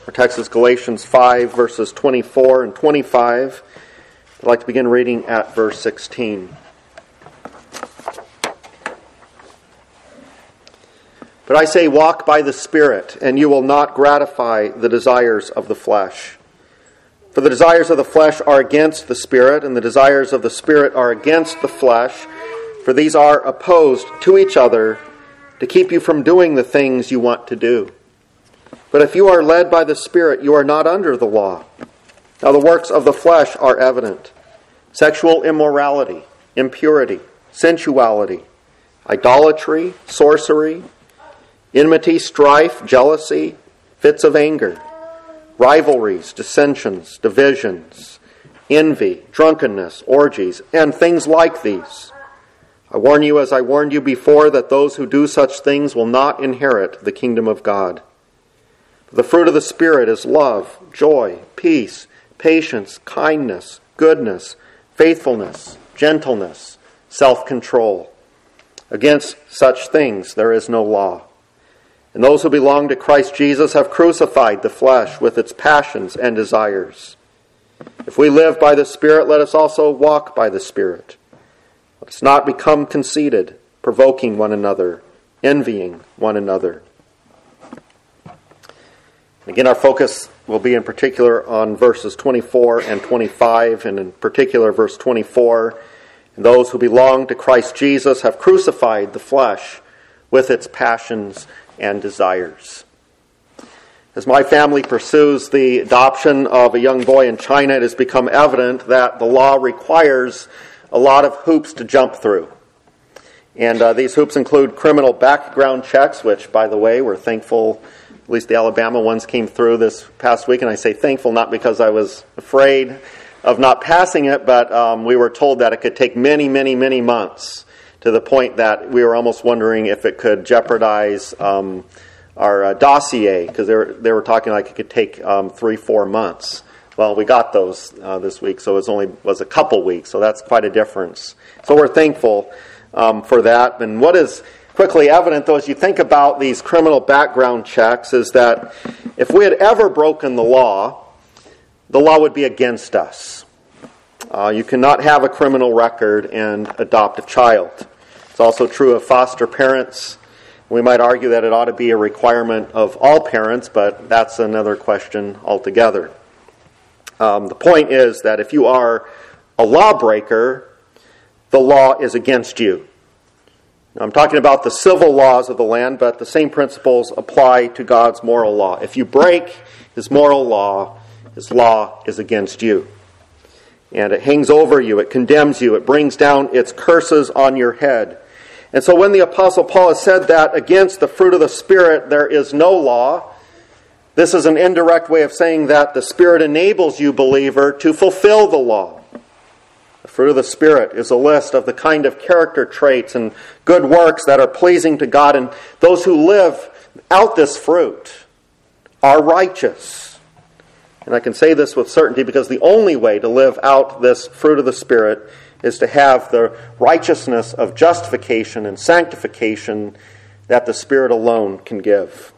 Our text is Galatians 5, verses 24 and 25. I'd like to begin reading at verse 16. But I say, walk by the Spirit, and you will not gratify the desires of the flesh. For the desires of the flesh are against the Spirit, and the desires of the Spirit are against the flesh. For these are opposed to each other to keep you from doing the things you want to do. But if you are led by the Spirit, you are not under the law. Now the works of the flesh are evident: sexual immorality, impurity, sensuality, idolatry, sorcery, enmity, strife, jealousy, fits of anger, rivalries, dissensions, divisions, envy, drunkenness, orgies, and things like these. I warn you, as I warned you before, that those who do such things will not inherit the kingdom of God. The fruit of the Spirit is love, joy, peace, patience, kindness, goodness, faithfulness, gentleness, self-control. Against such things there is no law. And those who belong to Christ Jesus have crucified the flesh with its passions and desires. If we live by the Spirit, let us also walk by the Spirit. Let us not become conceited, provoking one another, envying one another. Again, our focus will be in particular on verses 24 and 25, and in particular verse 24. And those who belong to Christ Jesus have crucified the flesh with its passions and desires. As my family pursues the adoption of a young boy in China, it has become evident that the law requires a lot of hoops to jump through. And these hoops include criminal background checks, which, by the way, we're thankful, at least the Alabama ones came through this past week. And I say thankful not because I was afraid of not passing it, but we were told that it could take many, many, many months, to the point that we were almost wondering if it could jeopardize our dossier, because they were talking like it could take 3-4 months. Well, we got those this week, so it was a couple weeks, so that's quite a difference. So we're thankful for that. And what is quickly evident, though, as you think about these criminal background checks, is that if we had ever broken the law would be against us. You cannot have a criminal record and adopt a child. It's also true of foster parents. We might argue that it ought to be a requirement of all parents, but that's another question altogether. The point is that if you are a lawbreaker, the law is against you. Now, I'm talking about the civil laws of the land, but the same principles apply to God's moral law. If you break His moral law, His law is against you. And it hangs over you, it condemns you, it brings down its curses on your head. And so when the Apostle Paul has said that against the fruit of the Spirit there is no law, this is an indirect way of saying that the Spirit enables you, believer, to fulfill the law. The fruit of the Spirit is a list of the kind of character traits and good works that are pleasing to God, and those who live out this fruit are righteous. And I can say this with certainty because the only way to live out this fruit of the Spirit is to have the righteousness of justification and sanctification that the Spirit alone can give.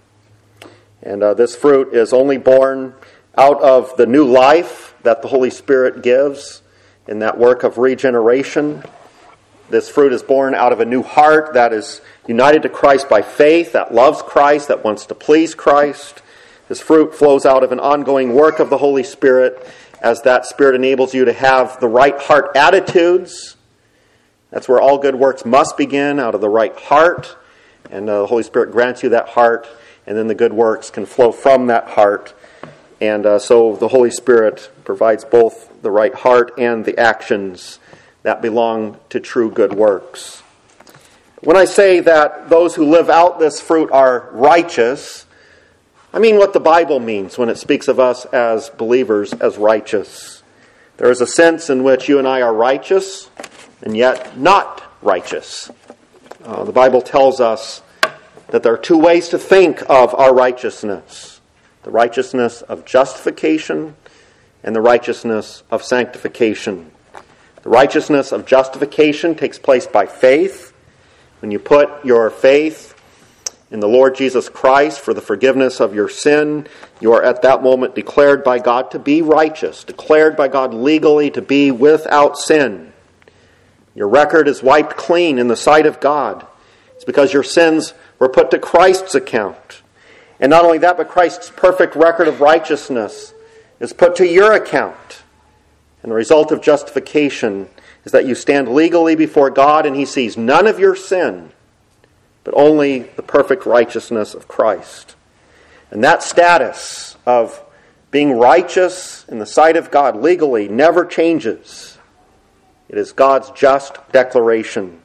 And this fruit is only born out of the new life that the Holy Spirit gives in that work of regeneration. This fruit is born out of a new heart that is united to Christ by faith, that loves Christ, that wants to please Christ. This fruit flows out of an ongoing work of the Holy Spirit as that Spirit enables you to have the right heart attitudes. That's where all good works must begin, out of the right heart. And the Holy Spirit grants you that heart, and then the good works can flow from that heart. And so the Holy Spirit provides both the right heart and the actions that belong to true good works. When I say that those who live out this fruit are righteous, I mean what the Bible means when it speaks of us as believers as righteous. There is a sense in which you and I are righteous and yet not righteous. The Bible tells us that there are two ways to think of our righteousness: the righteousness of justification and the righteousness of sanctification. The righteousness of justification takes place by faith. When you put your faith in the Lord Jesus Christ for the forgiveness of your sin, you are at that moment declared by God to be righteous, declared by God legally to be without sin. Your record is wiped clean in the sight of God. It's because your sins were put to Christ's account. And not only that, but Christ's perfect record of righteousness is put to your account. And the result of justification is that you stand legally before God and He sees none of your sin, but only the perfect righteousness of Christ. And that status of being righteous in the sight of God legally never changes. It is God's just declaration.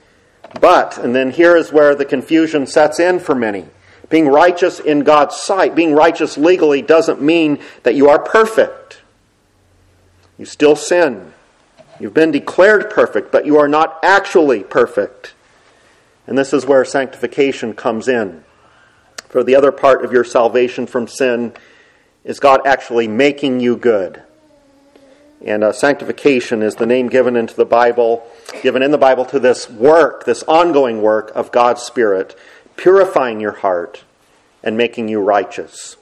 But, and then here is where the confusion sets in for many. Being righteous in God's sight, being righteous legally, doesn't mean that you are perfect. You still sin. You've been declared perfect, but you are not actually perfect. And this is where sanctification comes in. For the other part of your salvation from sin is God actually making you good. And sanctification is the name given in the Bible to this work, this ongoing work of God's Spirit, purifying your heart and making you righteous.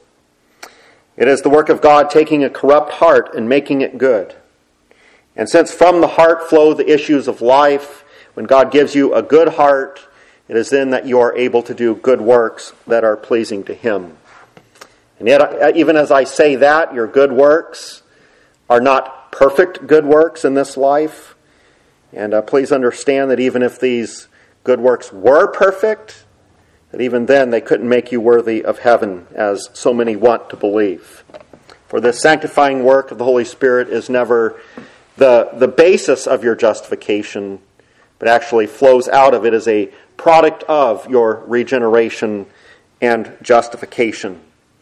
It is the work of God taking a corrupt heart and making it good. And since from the heart flow the issues of life, when God gives you a good heart, it is then that you are able to do good works that are pleasing to Him. And yet, even as I say that, your good works are not perfect good works in this life. And please understand that even if these good works were perfect, that even then they couldn't make you worthy of heaven, as so many want to believe. For this sanctifying work of the Holy Spirit is never the basis of your justification, but actually flows out of it as a product of your regeneration and justification.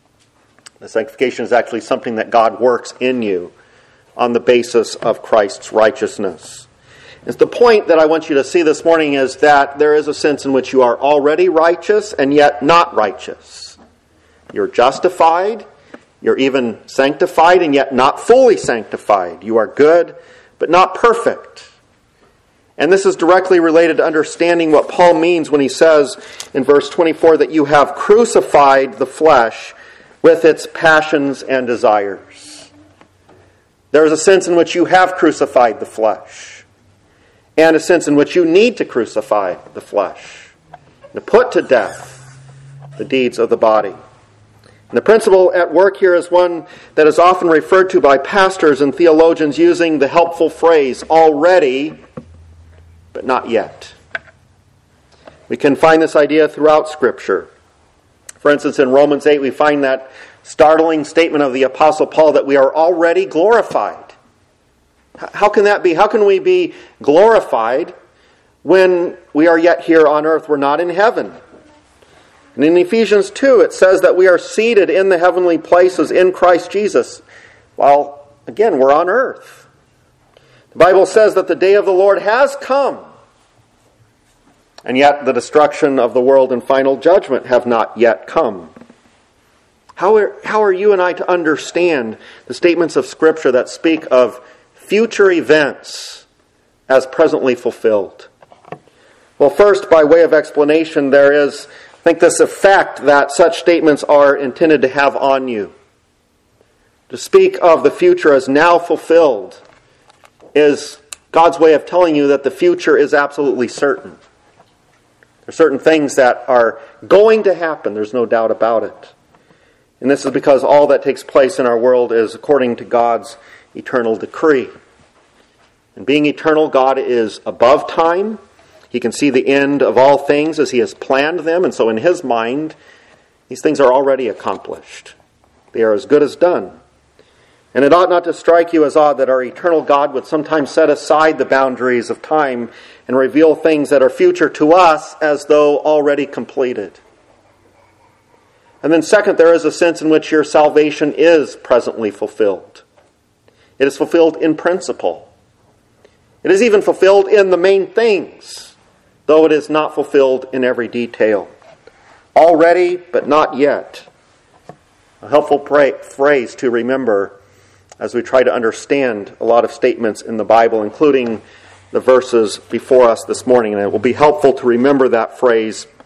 The sanctification is actually something that God works in you on the basis of Christ's righteousness. And the point that I want you to see this morning is that there is a sense in which you are already righteous and yet not righteous. You're justified, you're even sanctified and yet not fully sanctified. You are good, but not perfect. And this is directly related to understanding what Paul means when he says in verse 24 that you have crucified the flesh with its passions and desires. There is a sense in which you have crucified the flesh, and a sense in which you need to crucify the flesh, to put to death the deeds of the body. And the principle at work here is one that is often referred to by pastors and theologians using the helpful phrase, already, but not yet. We can find this idea throughout Scripture. For instance, in Romans 8, we find that startling statement of the Apostle Paul that we are already glorified. How can that be? How can we be glorified when we are yet here on earth? We're not in heaven. And in Ephesians 2, it says that we are seated in the heavenly places in Christ Jesus, while, again, we're on earth. The Bible says that the day of the Lord has come, and yet the destruction of the world and final judgment have not yet come. How are you and I to understand the statements of Scripture that speak of future events as presently fulfilled? Well, first, by way of explanation, there is, I think, this effect that such statements are intended to have on you. To speak of the future as now fulfilled is God's way of telling you that the future is absolutely certain. There are certain things that are going to happen, there's no doubt about it. And this is because all that takes place in our world is according to God's eternal decree. And being eternal, God is above time. He can see the end of all things as He has planned them. And so in His mind, these things are already accomplished. They are as good as done. And it ought not to strike you as odd that our eternal God would sometimes set aside the boundaries of time and reveal things that are future to us as though already completed. And then second, there is a sense in which your salvation is presently fulfilled. It is fulfilled in principle. It is even fulfilled in the main things, though it is not fulfilled in every detail. Already, but not yet. A helpful phrase to remember as we try to understand a lot of statements in the Bible, including the verses before us this morning. And it will be helpful to remember that phrase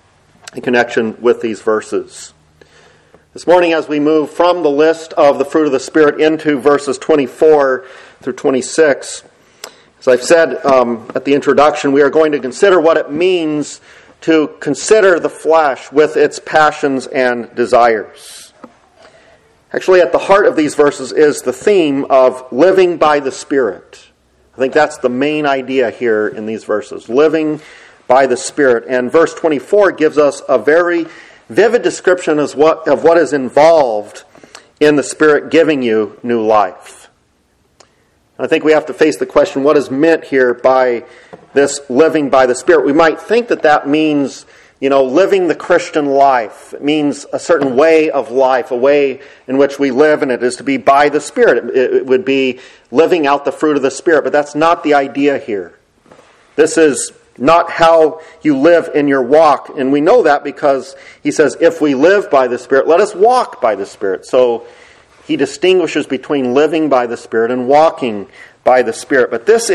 in connection with these verses. This morning, as we move from the list of the fruit of the Spirit into verses 24 through 26, as I've said at the introduction, we are going to consider what it means to consider the flesh with its passions and desires. Actually, at the heart of these verses is the theme of living by the Spirit. I think that's the main idea here in these verses, living by the Spirit. And verse 24 gives us a very vivid description of what is involved in the Spirit giving you new life. I think we have to face the question, what is meant here by this living by the Spirit? We might think that means, living the Christian life. It means a certain way of life, a way in which we live, and it is to be by the Spirit. It would be living out the fruit of the Spirit, but that's not the idea here. This is not how you live in your walk. And we know that because he says, if we live by the Spirit, let us walk by the Spirit. So he distinguishes between living by the Spirit and walking by the Spirit. But this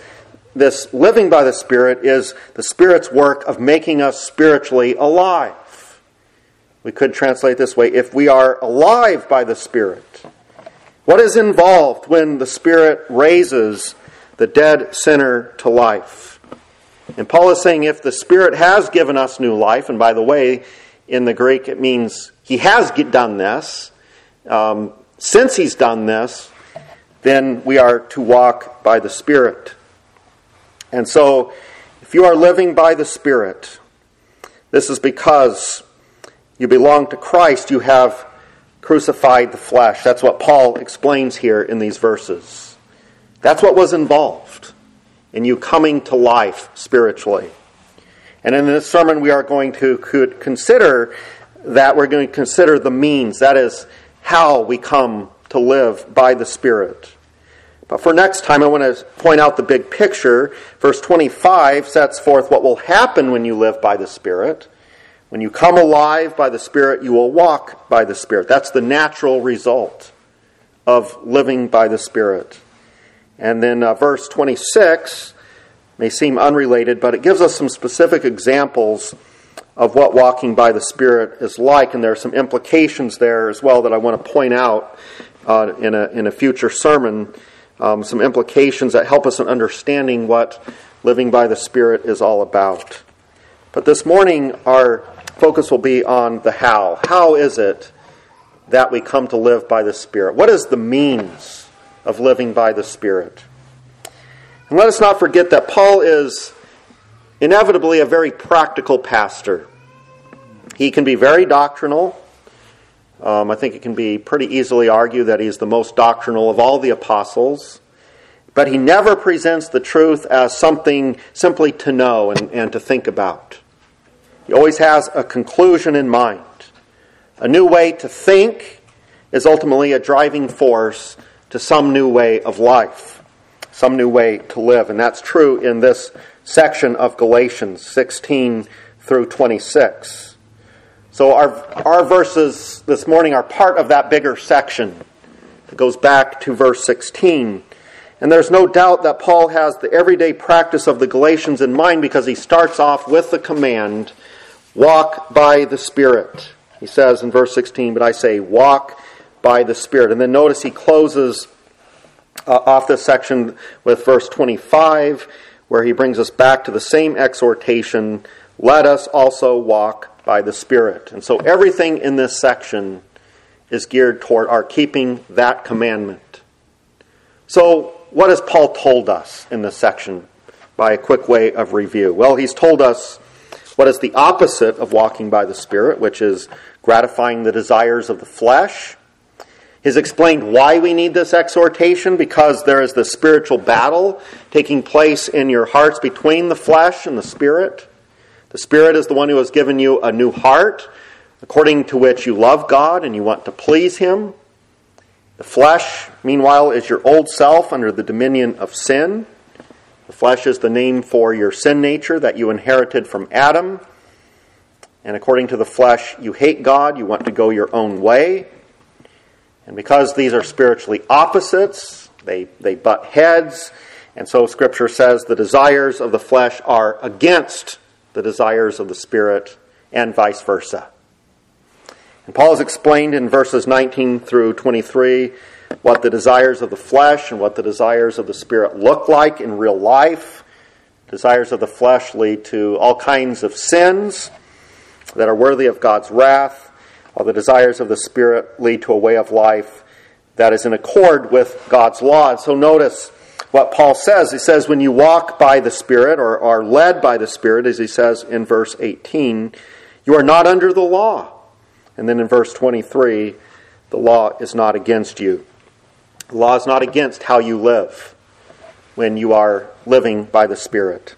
living by the Spirit is the Spirit's work of making us spiritually alive. We could translate this way, if we are alive by the Spirit. What is involved when the Spirit raises the dead sinner to life? And Paul is saying if the Spirit has given us new life, and by the way, in the Greek it means he has done this, since he's done this, then we are to walk by the Spirit. And so, if you are living by the Spirit, this is because you belong to Christ, you have crucified the flesh. That's what Paul explains here in these verses. That's what was involved in you coming to life spiritually. And in this sermon we are going to consider that. We're going to consider the means, that is, how we come to live by the Spirit. But for next time I want to point out the big picture. Verse 25 sets forth what will happen when you live by the Spirit. When you come alive by the Spirit, you will walk by the Spirit. That's the natural result of living by the Spirit. And then verse 26 may seem unrelated, but it gives us some specific examples of what walking by the Spirit is like. And there are some implications there as well that I want to point out in a future sermon. Some implications that help us in understanding what living by the Spirit is all about. But this morning our focus will be on the how. How is it that we come to live by the Spirit? What is the means of living by the Spirit? And let us not forget that Paul is inevitably a very practical pastor. He can be very doctrinal. I think it can be pretty easily argued that he's the most doctrinal of all the apostles. But he never presents the truth as something simply to know and to think about. He always has a conclusion in mind. A new way to think is ultimately a driving force to some new way of life, some new way to live. And that's true in this section of Galatians 16 through 26. So our verses this morning are part of that bigger section. It goes back to verse 16. And there's no doubt that Paul has the everyday practice of the Galatians in mind because he starts off with the command, walk by the Spirit. He says in verse 16, but I say walk by the Spirit. And then notice he closes off this section with verse 25, where he brings us back to the same exhortation, let us also walk by the Spirit. And so everything in this section is geared toward our keeping that commandment. So what has Paul told us in this section by a quick way of review? Well, he's told us what is the opposite of walking by the Spirit, which is gratifying the desires of the flesh. He's explained why we need this exhortation, because there is this spiritual battle taking place in your hearts between the flesh and the Spirit. The Spirit is the one who has given you a new heart, according to which you love God and you want to please Him. The flesh, meanwhile, is your old self under the dominion of sin. The flesh is the name for your sin nature that you inherited from Adam. And according to the flesh, you hate God, you want to go your own way. And because these are spiritually opposites, they butt heads. And so Scripture says the desires of the flesh are against the desires of the Spirit, and vice versa. And Paul has explained in verses 19 through 23 what the desires of the flesh and what the desires of the Spirit look like in real life. Desires of the flesh lead to all kinds of sins that are worthy of God's wrath, while the desires of the Spirit lead to a way of life that is in accord with God's law. And so notice what Paul says. He says, when you walk by the Spirit, or are led by the Spirit, as he says in verse 18, you are not under the law. And then in verse 23, the law is not against you. The law is not against how you live when you are living by the Spirit,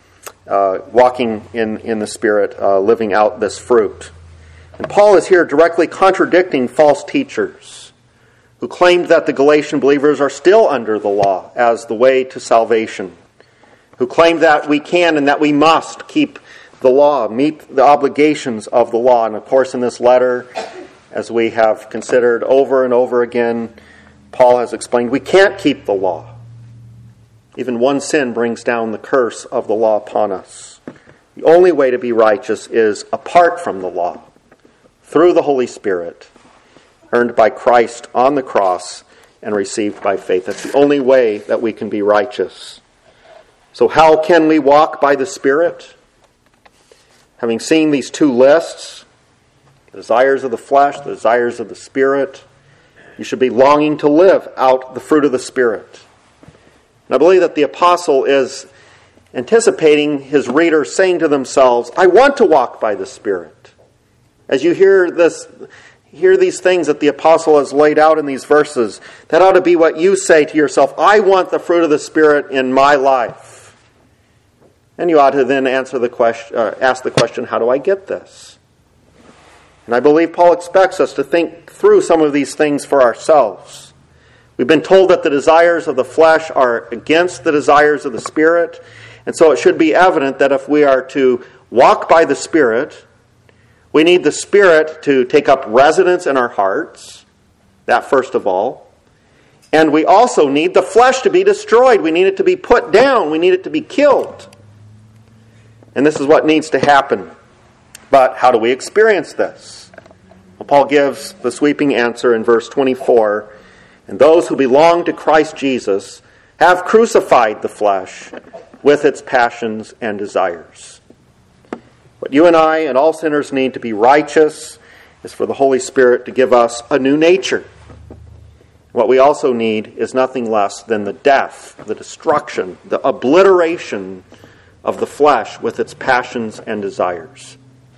walking in the Spirit, living out this fruit. And Paul is here directly contradicting false teachers who claimed that the Galatian believers are still under the law as the way to salvation, who claimed that we can and that we must keep the law, meet the obligations of the law. And of course in this letter, as we have considered over and over again, Paul has explained we can't keep the law. Even one sin brings down the curse of the law upon us. The only way to be righteous is apart from the law, through the Holy Spirit, earned by Christ on the cross and received by faith. That's the only way that we can be righteous. So how can we walk by the Spirit? Having seen these two lists, the desires of the flesh, the desires of the Spirit, you should be longing to live out the fruit of the Spirit. And I believe that the apostle is anticipating his readers saying to themselves, I want to walk by the Spirit. As you hear these things that the apostle has laid out in these verses, that ought to be what you say to yourself, I want the fruit of the Spirit in my life. And you ought to then ask the question, how do I get this? And I believe Paul expects us to think through some of these things for ourselves. We've been told that the desires of the flesh are against the desires of the Spirit, and so it should be evident that if we are to walk by the Spirit, we need the Spirit to take up residence in our hearts, that first of all. And we also need the flesh to be destroyed. We need it to be put down. We need it to be killed. And this is what needs to happen. But how do we experience this? Well, Paul gives the sweeping answer in verse 24. And those who belong to Christ Jesus have crucified the flesh with its passions and desires. What you and I and all sinners need to be righteous is for the Holy Spirit to give us a new nature. What we also need is nothing less than the death, the destruction, the obliteration of the flesh with its passions and desires.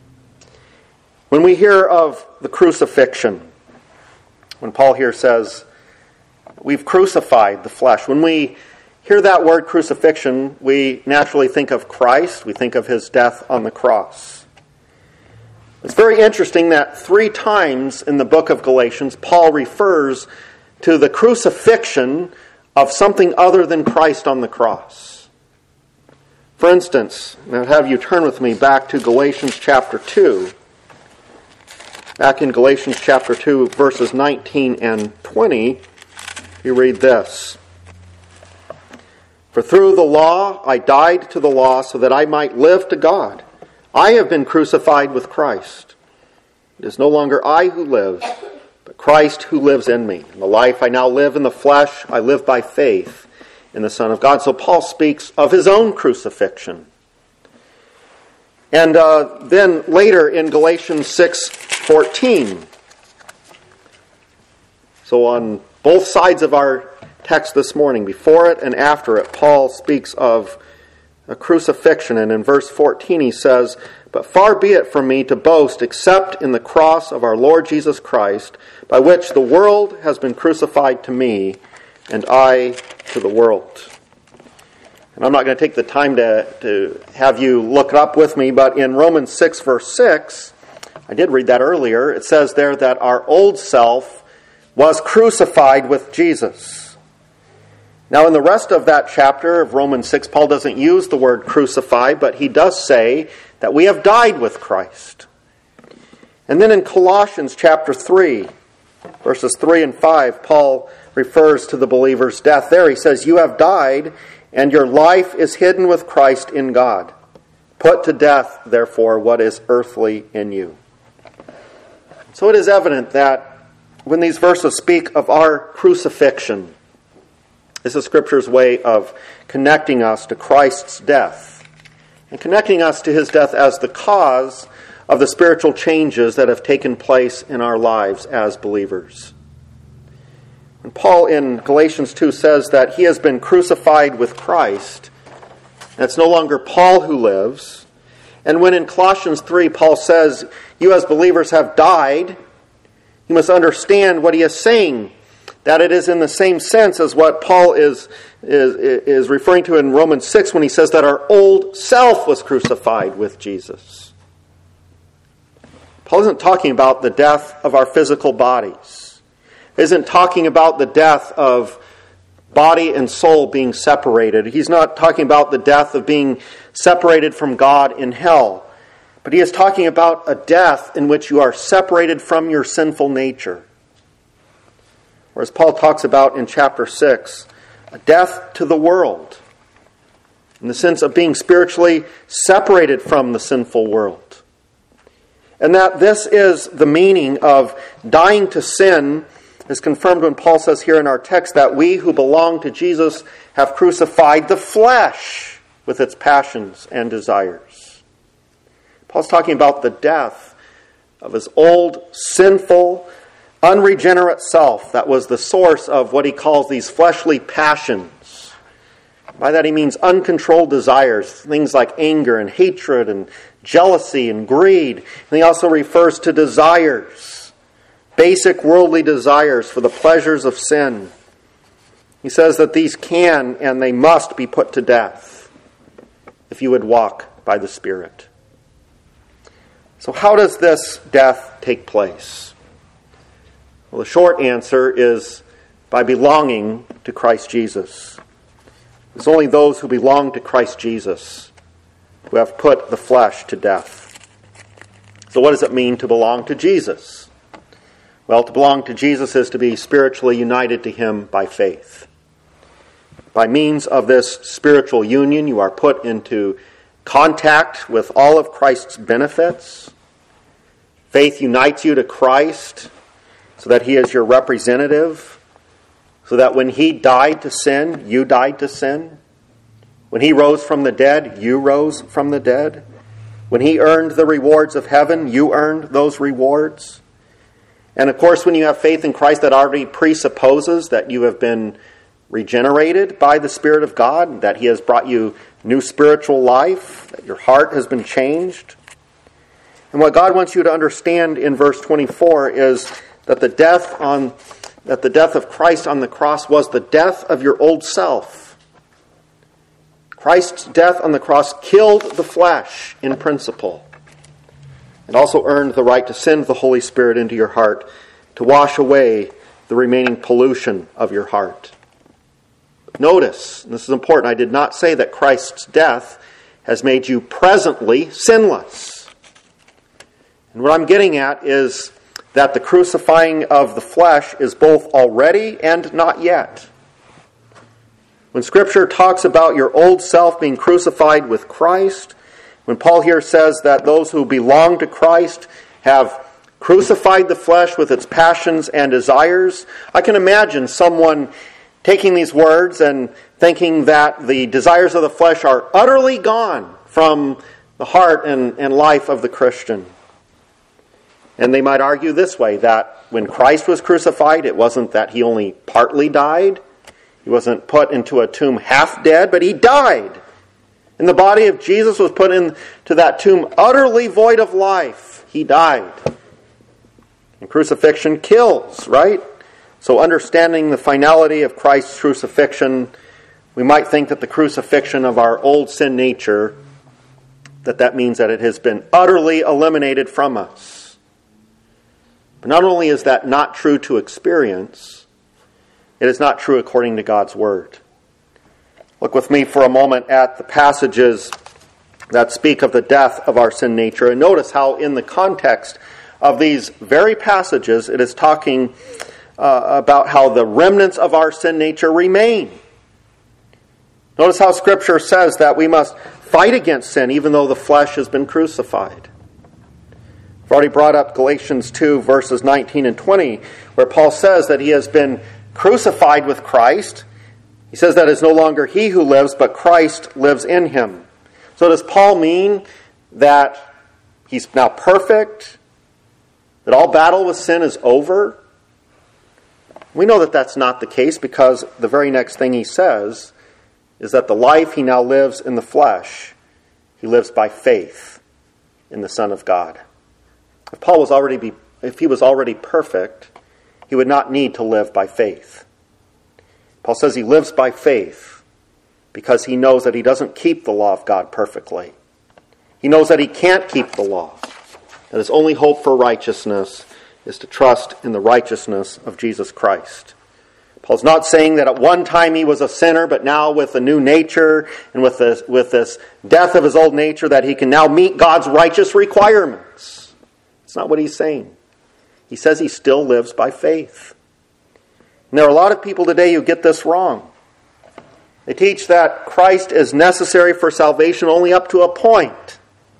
When we hear of the crucifixion, when Paul here says, we've crucified the flesh, when we hear that word crucifixion, we naturally think of Christ. We think of his death on the cross. It's very interesting that 3 times in the book of Galatians, Paul refers to the crucifixion of something other than Christ on the cross. For instance, I'll have you turn with me back to Galatians chapter 2. Back in Galatians chapter 2, verses 19 and 20, you read this. For through the law I died to the law so that I might live to God. I have been crucified with Christ. It is no longer I who live, but Christ who lives in me. In the life I now live in the flesh, I live by faith in the Son of God. So Paul speaks of his own crucifixion. And then later in Galatians 6:14. So on both sides of our text this morning, before it and after it, Paul speaks of a crucifixion. And in verse 14 he says, But far be it from me to boast except in the cross of our Lord Jesus Christ, by which the world has been crucified to me, and I to the world. And I'm not going to take the time to have you look it up with me, but in Romans 6, verse 6, I did read that earlier, it says there that our old self was crucified with Jesus. Now in the rest of that chapter of Romans 6, Paul doesn't use the word crucify, but he does say that we have died with Christ. And then in Colossians chapter 3, verses 3 and 5, Paul refers to the believer's death there. He says, You have died, and your life is hidden with Christ in God. Put to death, therefore, what is earthly in you. So it is evident that when these verses speak of our crucifixion, this is Scripture's way of connecting us to Christ's death and connecting us to his death as the cause of the spiritual changes that have taken place in our lives as believers. When Paul in Galatians 2 says that he has been crucified with Christ, it's no longer Paul who lives. And when in Colossians 3 Paul says, you as believers have died, you must understand what he is saying, that it is in the same sense as what Paul is referring to in Romans 6 when he says that our old self was crucified with Jesus. Paul isn't talking about the death of our physical bodies. He isn't talking about the death of body and soul being separated. He's not talking about the death of being separated from God in hell. But he is talking about a death in which you are separated from your sinful nature. Or as Paul talks about in chapter 6, a death to the world, in the sense of being spiritually separated from the sinful world. And that this is the meaning of dying to sin is confirmed when Paul says here in our text that we who belong to Jesus have crucified the flesh with its passions and desires. Paul's talking about the death of his old, sinful, unregenerate self that was the source of what he calls these fleshly passions. By that he means uncontrolled desires, things like anger and hatred and jealousy and greed. And he also refers to desires, basic worldly desires for the pleasures of sin. He says that these can and they must be put to death if you would walk by the Spirit. So how does this death take place? Well, the short answer is by belonging to Christ Jesus. It's only those who belong to Christ Jesus who have put the flesh to death. So what does it mean to belong to Jesus? Well, to belong to Jesus is to be spiritually united to him by faith. By means of this spiritual union, you are put into contact with all of Christ's benefits. Faith unites you to Christ so that he is your representative, so that when he died to sin, you died to sin. When he rose from the dead, you rose from the dead. When he earned the rewards of heaven, you earned those rewards. And of course, when you have faith in Christ, that already presupposes that you have been regenerated by the Spirit of God, that he has brought you new spiritual life, that your heart has been changed. And what God wants you to understand in verse 24 is that the death of Christ on the cross was the death of your old self. Christ's death on the cross killed the flesh in principle. It also earned the right to send the Holy Spirit into your heart to wash away the remaining pollution of your heart. Notice, and this is important, I did not say that Christ's death has made you presently sinless. And what I'm getting at is that the crucifying of the flesh is both already and not yet. When Scripture talks about your old self being crucified with Christ, when Paul here says that those who belong to Christ have crucified the flesh with its passions and desires, I can imagine someone taking these words and thinking that the desires of the flesh are utterly gone from the heart and life of the Christian. And they might argue this way, that when Christ was crucified, it wasn't that he only partly died. He wasn't put into a tomb half dead, but he died. And the body of Jesus was put into that tomb utterly void of life. He died. And crucifixion kills, right? So understanding the finality of Christ's crucifixion, we might think that the crucifixion of our old sin nature, that means that it has been utterly eliminated from us. But not only is that not true to experience, it is not true according to God's Word. Look with me for a moment at the passages that speak of the death of our sin nature, and notice how in the context of these very passages it is talking about how the remnants of our sin nature remain. Notice how Scripture says that we must fight against sin even though the flesh has been crucified. I've already brought up Galatians 2 verses 19 and 20 where Paul says that he has been crucified with Christ. He says that it's no longer he who lives, but Christ lives in him. So does Paul mean that he's now perfect? That all battle with sin is over? We know that that's not the case because the very next thing he says is that the life he now lives in the flesh, he lives by faith in the Son of God. If he was already perfect, he would not need to live by faith. Paul says he lives by faith because he knows that he doesn't keep the law of God perfectly. He knows that he can't keep the law. That his only hope for righteousness is to trust in the righteousness of Jesus Christ. Paul's not saying that at one time he was a sinner, but now with a new nature and with this death of his old nature that he can now meet God's righteous requirements. It's not what he's saying. He says he still lives by faith. And there are a lot of people today who get this wrong. They teach that Christ is necessary for salvation only up to a point.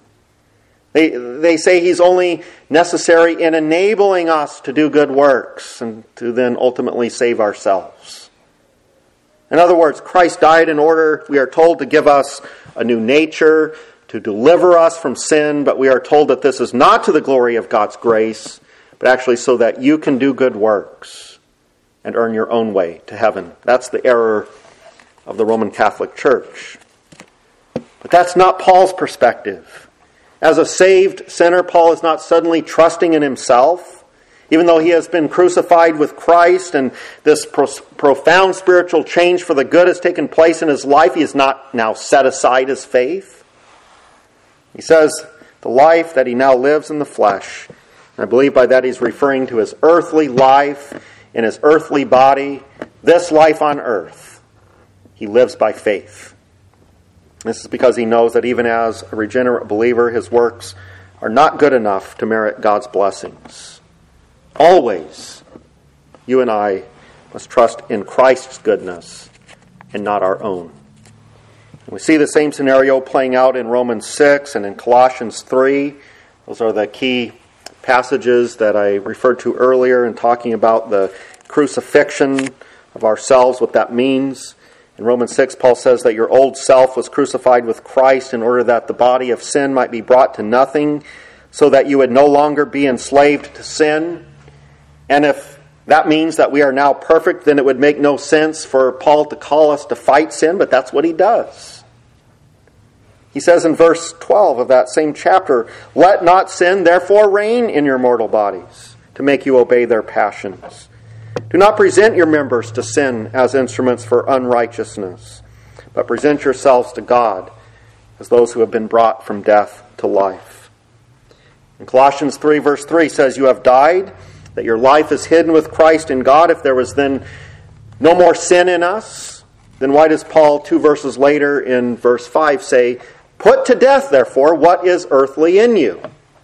They say he's only necessary in enabling us to do good works and to then ultimately save ourselves. In other words, Christ died in order, we are told, to give us a new nature, to deliver us from sin, but we are told that this is not to the glory of God's grace, but actually so that you can do good works and earn your own way to heaven. That's the error of the Roman Catholic Church. But that's not Paul's perspective. As a saved sinner, Paul is not suddenly trusting in himself. Even though he has been crucified with Christ and this profound spiritual change for the good has taken place in his life, he has not now set aside his faith. He says the life that he now lives in the flesh, and I believe by that he's referring to his earthly life in his earthly body, this life on earth, he lives by faith. This is because he knows that even as a regenerate believer, his works are not good enough to merit God's blessings. Always, you and I must trust in Christ's goodness and not our own. We see the same scenario playing out in Romans 6 and in Colossians 3. Those are the key passages that I referred to earlier in talking about the crucifixion of ourselves, what that means. In Romans 6, Paul says that your old self was crucified with Christ in order that the body of sin might be brought to nothing, so that you would no longer be enslaved to sin. And if that means that we are now perfect, then it would make no sense for Paul to call us to fight sin, but that's what he does. He says in verse 12 of that same chapter, "Let not sin therefore reign in your mortal bodies, to make you obey their passions. Do not present your members to sin as instruments for unrighteousness, but present yourselves to God as those who have been brought from death to life." In Colossians 3 verse 3 says, "You have died, that your life is hidden with Christ in God." If there was then no more sin in us, then why does Paul 2 verses later in verse 5 say, "Put to death, therefore, what is earthly in you"?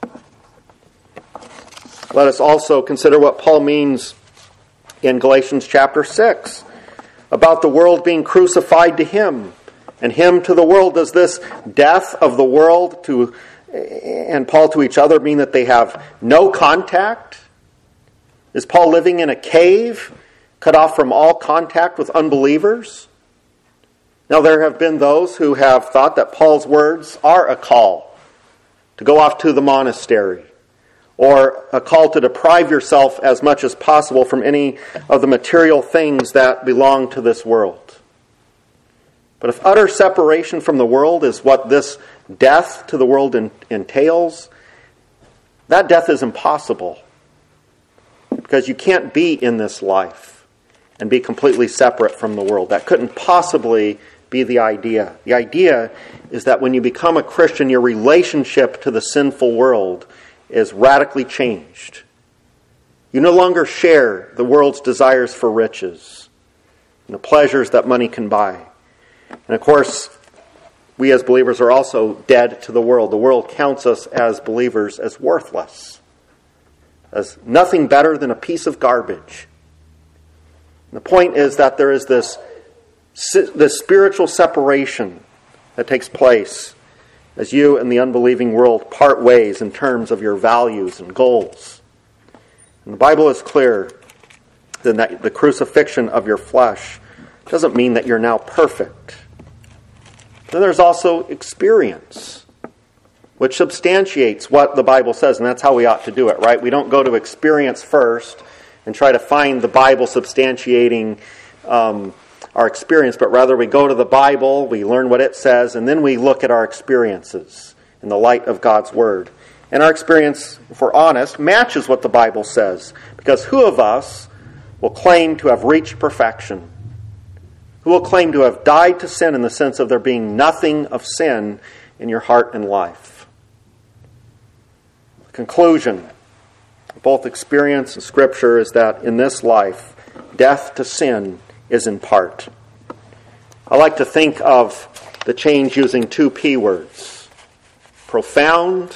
Let us also consider what Paul means in Galatians chapter 6 about the world being crucified to him and him to the world. Does this death of the world and Paul to each other mean that they have no contact? Is Paul living in a cave, cut off from all contact with unbelievers? Now there have been those who have thought that Paul's words are a call to go off to the monastery, or a call to deprive yourself as much as possible from any of the material things that belong to this world. But if utter separation from the world is what this death to the world entails, that death is impossible. Because you can't be in this life and be completely separate from the world. That couldn't possibly be the idea. The idea is that when you become a Christian, your relationship to the sinful world is radically changed. You no longer share the world's desires for riches and the pleasures that money can buy. And of course, we as believers are also dead to the world. The world counts us as believers as worthless, as nothing better than a piece of garbage. And the point is that there is this spiritual separation that takes place as you and the unbelieving world part ways in terms of your values and goals. And the Bible is clear that the crucifixion of your flesh doesn't mean that you're now perfect. Then there's also experience, which substantiates what the Bible says, and that's how we ought to do it, right? We don't go to experience first and try to find the Bible substantiating our experience, but rather we go to the Bible, we learn what it says, and then we look at our experiences in the light of God's Word. And our experience, if we're honest, matches what the Bible says, because who of us will claim to have reached perfection? Who will claim to have died to sin in the sense of there being nothing of sin in your heart and life? The conclusion of both experience and Scripture is that in this life, death to sin is in part. I like to think of the change using two P words: profound,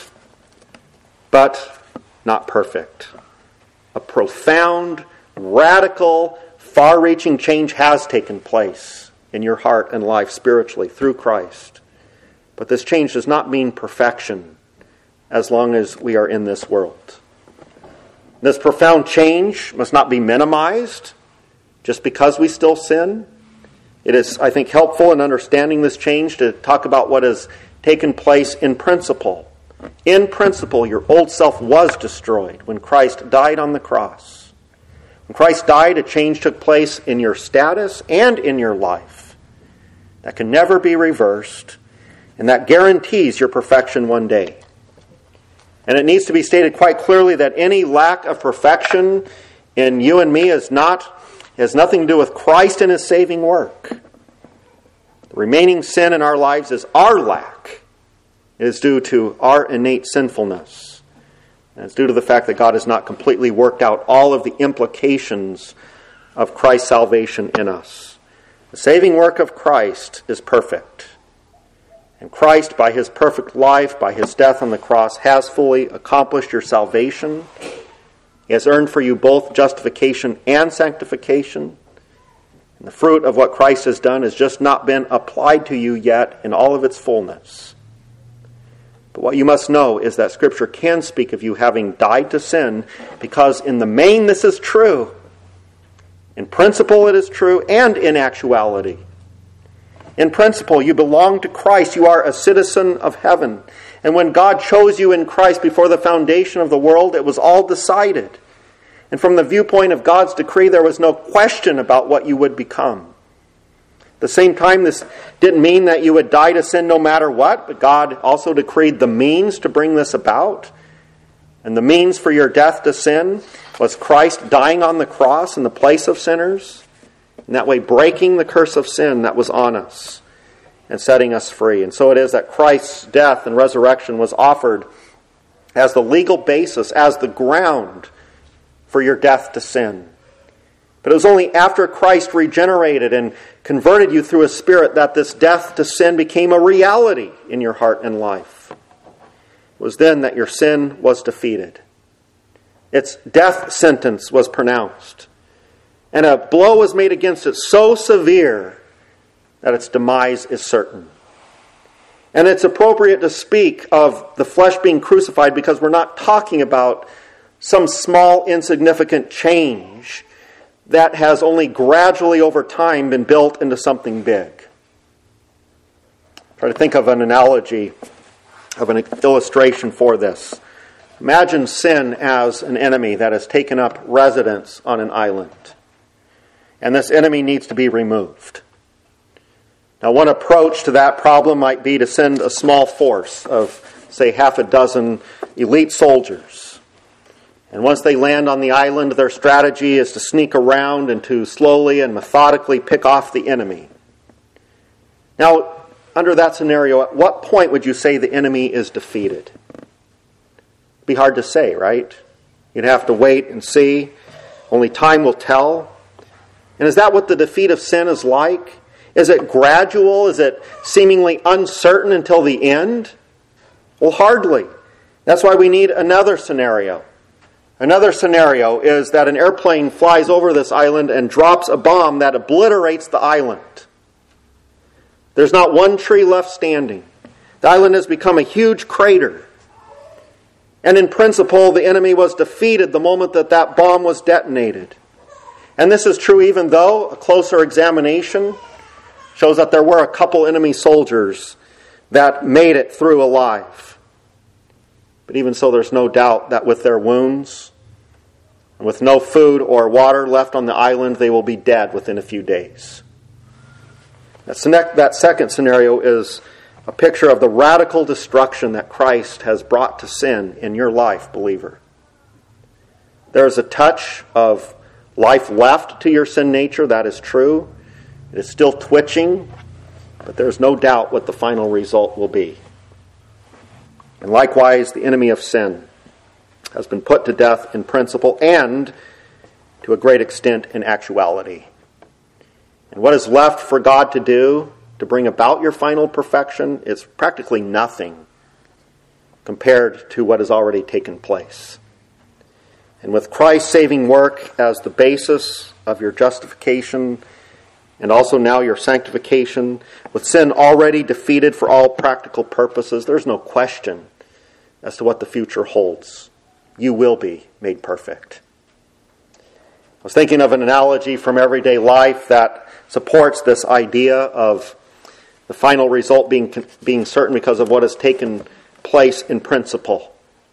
but not perfect. A profound, radical, far-reaching change has taken place in your heart and life spiritually through Christ. But this change does not mean perfection as long as we are in this world. This profound change must not be minimized just because we still sin. It is, I think, helpful in understanding this change to talk about what has taken place in principle. In principle, your old self was destroyed when Christ died on the cross. When Christ died, a change took place in your status and in your life that can never be reversed, and that guarantees your perfection one day. And it needs to be stated quite clearly that any lack of perfection in you and me has nothing to do with Christ and His saving work. The remaining sin in our lives is our lack. It is due to our innate sinfulness. And it's due to the fact that God has not completely worked out all of the implications of Christ's salvation in us. The saving work of Christ is perfect. And Christ, by His perfect life, by His death on the cross, has fully accomplished your salvation. He has earned for you both justification and sanctification. And the fruit of what Christ has done has just not been applied to you yet in all of its fullness. But what you must know is that Scripture can speak of you having died to sin, because in the main this is true. In principle it is true, and in actuality. In principle, you belong to Christ. You are a citizen of heaven. And when God chose you in Christ before the foundation of the world, it was all decided. And from the viewpoint of God's decree, there was no question about what you would become. At the same time, this didn't mean that you would die to sin no matter what, but God also decreed the means to bring this about. And the means for your death to sin was Christ dying on the cross in the place of sinners, and that way breaking the curse of sin that was on us and setting us free. And so it is that Christ's death and resurrection was offered as the legal basis, as the ground for your death to sin. But it was only after Christ regenerated and converted you through His Spirit that this death to sin became a reality in your heart and life. It was then that your sin was defeated. Its death sentence was pronounced. And a blow was made against it so severe that its demise is certain. And it's appropriate to speak of the flesh being crucified because we're not talking about some small, insignificant change that has only gradually over time been built into something big. Try to think of an analogy, of an illustration for this. Imagine sin as an enemy that has taken up residence on an island. And this enemy needs to be removed. Now, one approach to that problem might be to send a small force of, say, half a dozen elite soldiers. And once they land on the island, their strategy is to sneak around and to slowly and methodically pick off the enemy. Now, under that scenario, at what point would you say the enemy is defeated? It'd be hard to say, right? You'd have to wait and see. Only time will tell. And is that what the defeat of sin is like? Is it gradual? Is it seemingly uncertain until the end? Well, hardly. That's why we need another scenario. Another scenario is that an airplane flies over this island and drops a bomb that obliterates the island. There's not one tree left standing. The island has become a huge crater. And in principle, the enemy was defeated the moment that bomb was detonated. And this is true even though a closer examination shows that there were a couple enemy soldiers that made it through alive. But even so, there's no doubt that with their wounds, and with no food or water left on the island, they will be dead within a few days. That second scenario is a picture of the radical destruction that Christ has brought to sin in your life, believer. There is a touch of life left to your sin nature, that is true. It is still twitching, but there's no doubt what the final result will be. And likewise, the enemy of sin has been put to death in principle and, to a great extent, in actuality. And what is left for God to do to bring about your final perfection is practically nothing compared to what has already taken place. And with Christ's saving work as the basis of your justification and also now your sanctification, with sin already defeated for all practical purposes, there's no question as to what the future holds. You will be made perfect. I was thinking of an analogy from everyday life that supports this idea of the final result being certain because of what has taken place in principle.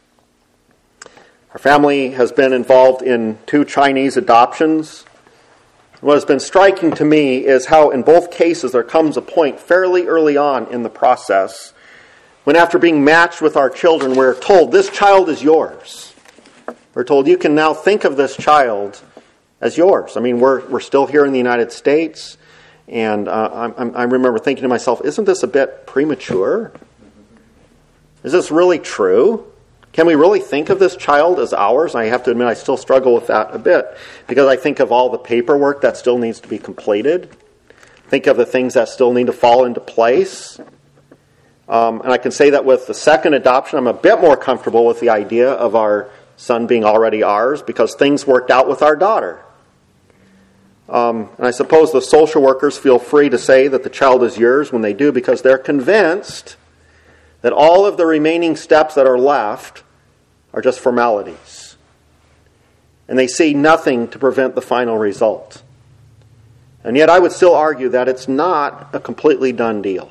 Our family has been involved in 2 Chinese adoptions. What has been striking to me is how in both cases there comes a point fairly early on in the process when, after being matched with our children, we're told, this child is yours. We're told, you can now think of this child as yours. I mean, we're still here in the United States, and I remember thinking to myself, isn't this a bit premature? Is this really true? Can we really think of this child as ours? I have to admit I still struggle with that a bit, because I think of all the paperwork that still needs to be completed. Think of the things that still need to fall into place. And I can say that with the second adoption, I'm a bit more comfortable with the idea of our son being already ours, because things worked out with our daughter. And I suppose the social workers feel free to say that the child is yours when they do, because they're convinced that all of the remaining steps that are left are just formalities. And they see nothing to prevent the final result. And yet I would still argue that it's not a completely done deal.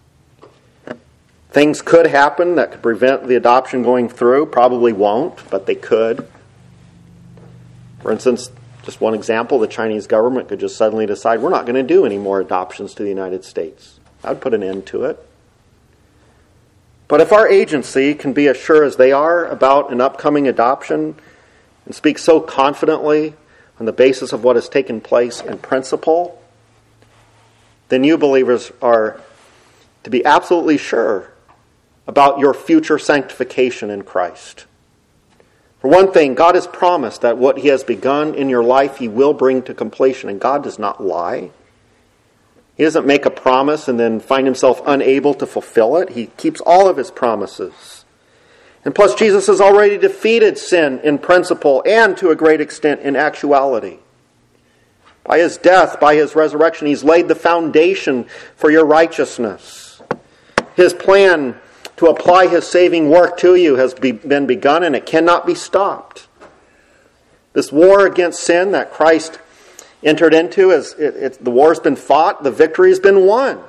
Things could happen that could prevent the adoption going through. Probably won't, but they could. For instance, just one example, the Chinese government could just suddenly decide we're not going to do any more adoptions to the United States. That would put an end to it. But if our agency can be as sure as they are about an upcoming adoption and speak so confidently on the basis of what has taken place in principle, then you believers are to be absolutely sure about your future sanctification in Christ. For one thing, God has promised that what He has begun in your life, He will bring to completion, and God does not lie. He doesn't make a promise and then find Himself unable to fulfill it. He keeps all of His promises. And plus, Jesus has already defeated sin in principle and to a great extent in actuality. By His death, by His resurrection, He's laid the foundation for your righteousness. His plan to apply His saving work to you has been begun, and it cannot be stopped. This war against sin that Christ entered into, the war's been fought, the victory has been won.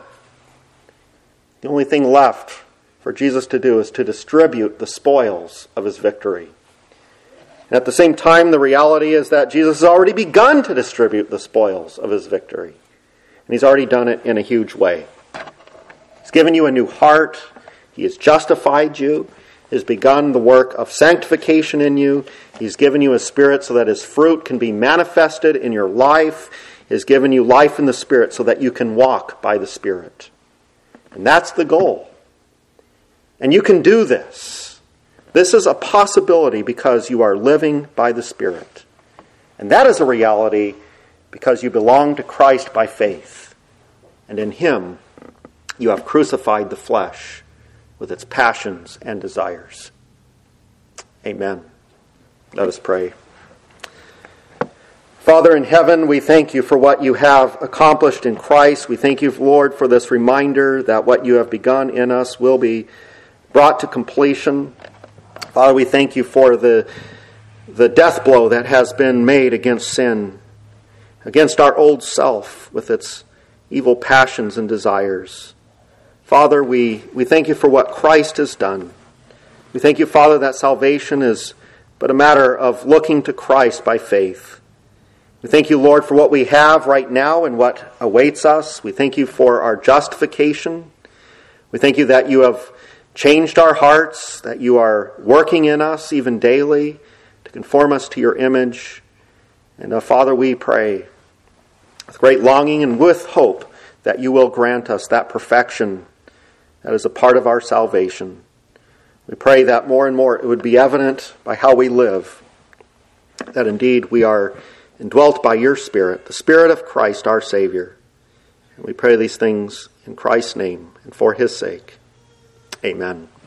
The only thing left for Jesus to do is to distribute the spoils of His victory. And at the same time, the reality is that Jesus has already begun to distribute the spoils of His victory. And He's already done it in a huge way. He's given you a new heart. He has justified you. He has begun the work of sanctification in you. He's given you His Spirit so that His fruit can be manifested in your life. He has given you life in the Spirit so that you can walk by the Spirit. And that's the goal. And you can do this. This is a possibility because you are living by the Spirit. And that is a reality because you belong to Christ by faith. And in Him, you have crucified the flesh with its passions and desires. Amen. Let us pray. Father in heaven, we thank you for what you have accomplished in Christ. We thank you, Lord, for this reminder that what you have begun in us will be brought to completion. Father, we thank you for the death blow that has been made against sin, against our old self with its evil passions and desires. Father, we thank you for what Christ has done. We thank you, Father, that salvation is but a matter of looking to Christ by faith. We thank you, Lord, for what we have right now and what awaits us. We thank you for our justification. We thank you that you have changed our hearts, that you are working in us even daily to conform us to your image. And Father, we pray with great longing and with hope that you will grant us that perfection that is a part of our salvation. We pray that more and more it would be evident by how we live that indeed we are indwelt by your Spirit, the Spirit of Christ our Savior. And we pray these things in Christ's name and for his sake. Amen.